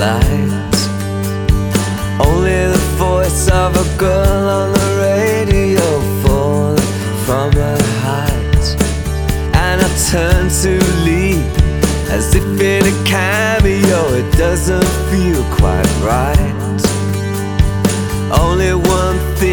light. Only the voice of a girl on the radio falling from her height. And I turn to leave as if in a cameo. It doesn't feel quite right. Only one thing